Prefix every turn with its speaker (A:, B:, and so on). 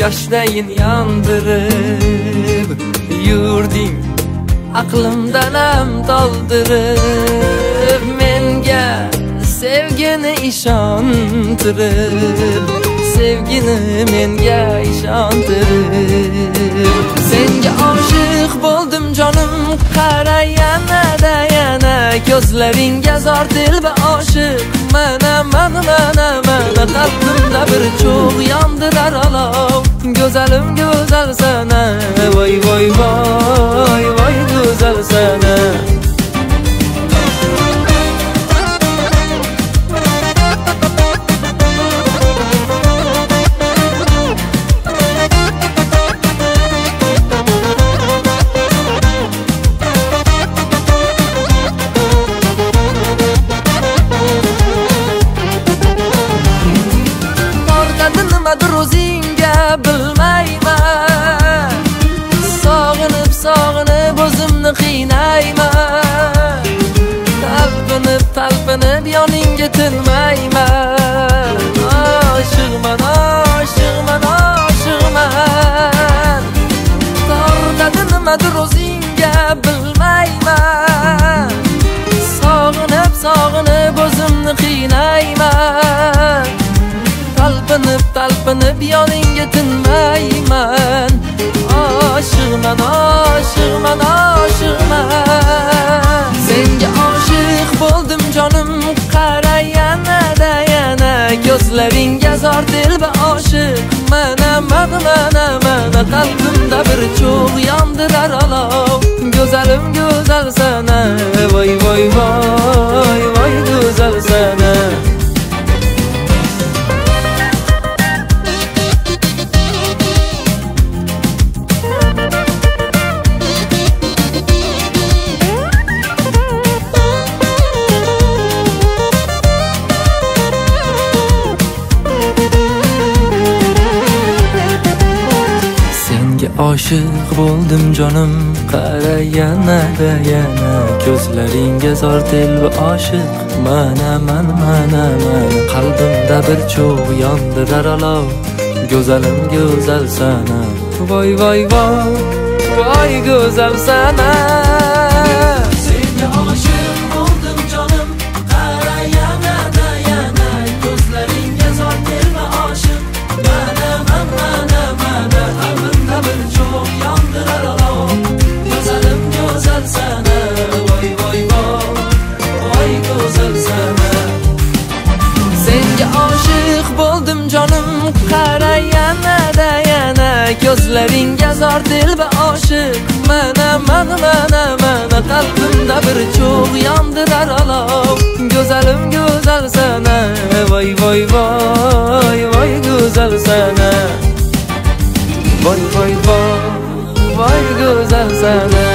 A: yoshdayin yondirib yurding aqlimdan ham toldirib menga sevgini ishontirib sevgini menga ishontirib senga oshiq bo'ldim jonim qara yana ko'zlaringga zor dilba oshiq mana qalbimda bir cho'g' yondirar olov go'zalim go'zal sana voy voy voy voy go'zal sana nimadir o'zingga bilmayman sog'inib o'zimni qiynayman talpinib yoningga tinmayman oshiqman tortadi nimadir o'zingga bilmayman sog'inib o'zimni qiynayman talpinib yoningga tinmayman oshiqman senga oshiq bo'ldim jonim qara yana ko'zlaringga zor dilba oshiq mana qalbimda bir cho'g' yondirar olov go'zalim go'zal sana voy voy voy voy go'zal sana oshiq bo'ldim jonim qara yana ko'zlaringga zor dilba oshiq mana qalbimda bir cho'g' yondirar olov go'zalim go'zal sana voy voy voy voy go'zal sana senga oshiq bo'ldim jonim qara yana ko'zlaringga zor dilba oshiq mana qalbimda bir cho'g' yondirar olov go'zalim go'zal sana voy voy voy go'zal sana senga oshiq bo'ldim jonim qara yana ko'zlaringga zor dilba oshiq mana qalbimda bir cho'g' yondirar olov go'zalim go'zal sana voy voy voy voy go'zal sana voy voy voy voy go'zal sana